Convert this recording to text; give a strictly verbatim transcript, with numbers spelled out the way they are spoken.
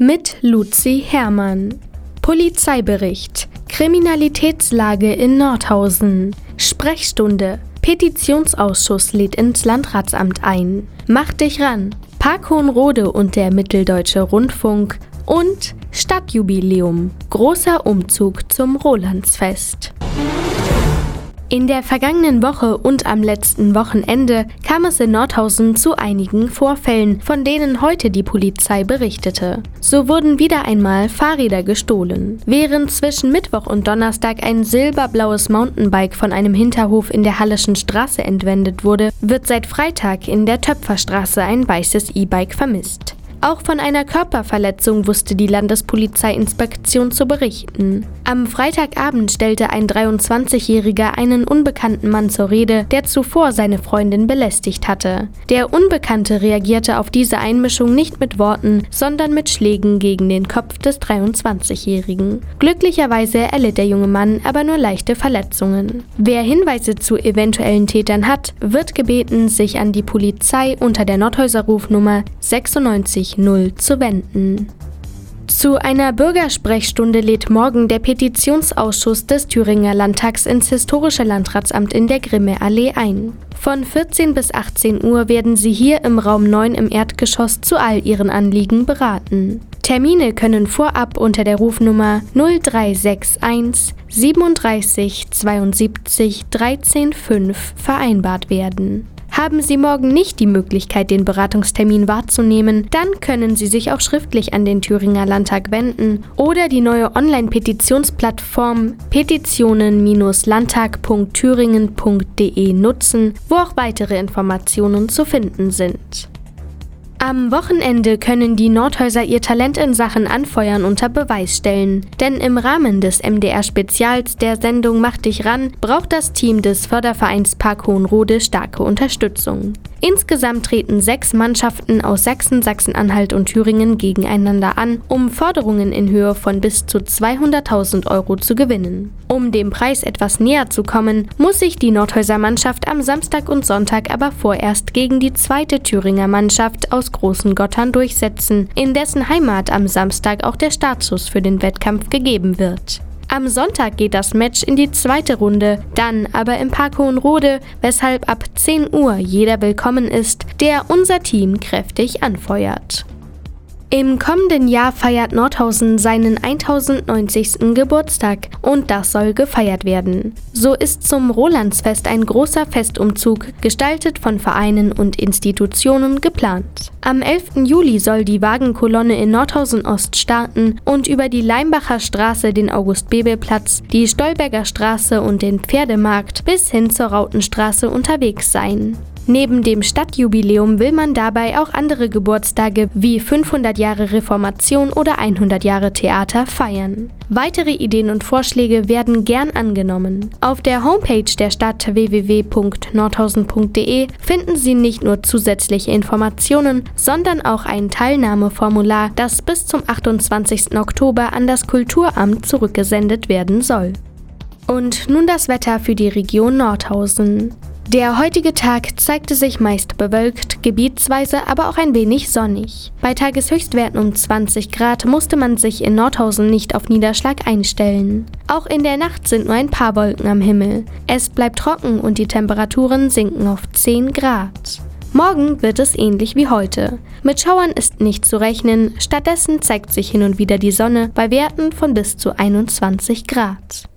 mit Luzi Herrmann. Polizeibericht: Kriminalitätslage in Nordhausen. Sprechstunde: Petitionsausschuss lädt ins Landratsamt ein. Mach dich ran: Park Hohenrode und der Mitteldeutsche Rundfunk. Und Stadtjubiläum: großer Umzug zum Rolandsfest. In der vergangenen Woche und am letzten Wochenende kam es in Nordhausen zu einigen Vorfällen, von denen heute die Polizei berichtete. So wurden wieder einmal Fahrräder gestohlen. Während zwischen Mittwoch und Donnerstag ein silberblaues Mountainbike von einem Hinterhof in der Halleschen Straße entwendet wurde, wird seit Freitag in der Töpferstraße ein weißes E-Bike vermisst. Auch von einer Körperverletzung wusste die Landespolizeiinspektion zu berichten. Am Freitagabend stellte ein dreiundzwanzigjähriger einen unbekannten Mann zur Rede, der zuvor seine Freundin belästigt hatte. Der Unbekannte reagierte auf diese Einmischung nicht mit Worten, sondern mit Schlägen gegen den Kopf des dreiundzwanzigjährigen. Glücklicherweise erlitt der junge Mann aber nur leichte Verletzungen. Wer Hinweise zu eventuellen Tätern hat, wird gebeten, sich an die Polizei unter der Nordhäuser Rufnummer sechsundneunzig null zu wenden. Zu einer Bürgersprechstunde lädt morgen der Petitionsausschuss des Thüringer Landtags ins Historische Landratsamt in der Grimme-Allee ein. Von vierzehn bis achtzehn Uhr werden sie hier im Raum neun im Erdgeschoss zu all ihren Anliegen beraten. Termine können vorab unter der Rufnummer null drei sechs eins siebenunddreißig zweiundsiebzig dreizehn fünf vereinbart werden. Haben Sie morgen nicht die Möglichkeit, den Beratungstermin wahrzunehmen, dann können Sie sich auch schriftlich an den Thüringer Landtag wenden oder die neue Online-Petitionsplattform petitionen Bindestrich landtag Punkt thüringen Punkt de nutzen, wo auch weitere Informationen zu finden sind. Am Wochenende können die Nordhäuser ihr Talent in Sachen Anfeuern unter Beweis stellen. Denn im Rahmen des M D R-Spezials der Sendung Mach dich ran braucht das Team des Fördervereins Park Hohenrode starke Unterstützung. Insgesamt treten sechs Mannschaften aus Sachsen, Sachsen-Anhalt und Thüringen gegeneinander an, um Forderungen in Höhe von bis zu zweihunderttausend Euro zu gewinnen. Um dem Preis etwas näher zu kommen, muss sich die Nordhäuser Mannschaft am Samstag und Sonntag aber vorerst gegen die zweite Thüringer Mannschaft aus Großen Gottern durchsetzen, in dessen Heimat am Samstag auch der Startschuss für den Wettkampf gegeben wird. Am Sonntag geht das Match in die zweite Runde, dann aber im Park Hohenrode, weshalb ab zehn Uhr jeder willkommen ist, der unser Team kräftig anfeuert. Im kommenden Jahr feiert Nordhausen seinen tausendneunzigsten Geburtstag und das soll gefeiert werden. So ist zum Rolandsfest ein großer Festumzug, gestaltet von Vereinen und Institutionen, geplant. Am elften Juli soll die Wagenkolonne in Nordhausen Ost starten und über die Leimbacher Straße, den August-Bebel-Platz, die Stolberger Straße und den Pferdemarkt bis hin zur Rautenstraße unterwegs sein. Neben dem Stadtjubiläum will man dabei auch andere Geburtstage wie fünfhundert Jahre Reformation oder hundert Jahre Theater feiern. Weitere Ideen und Vorschläge werden gern angenommen. Auf der Homepage der Stadt w w w Punkt nordhausen Punkt de finden Sie nicht nur zusätzliche Informationen, sondern auch ein Teilnahmeformular, das bis zum achtundzwanzigsten Oktober an das Kulturamt zurückgesendet werden soll. Und nun das Wetter für die Region Nordhausen. Der heutige Tag zeigte sich meist bewölkt, gebietsweise aber auch ein wenig sonnig. Bei Tageshöchstwerten um zwanzig Grad musste man sich in Nordhausen nicht auf Niederschlag einstellen. Auch in der Nacht sind nur ein paar Wolken am Himmel. Es bleibt trocken und die Temperaturen sinken auf zehn Grad. Morgen wird es ähnlich wie heute. Mit Schauern ist nicht zu rechnen, stattdessen zeigt sich hin und wieder die Sonne bei Werten von bis zu einundzwanzig Grad.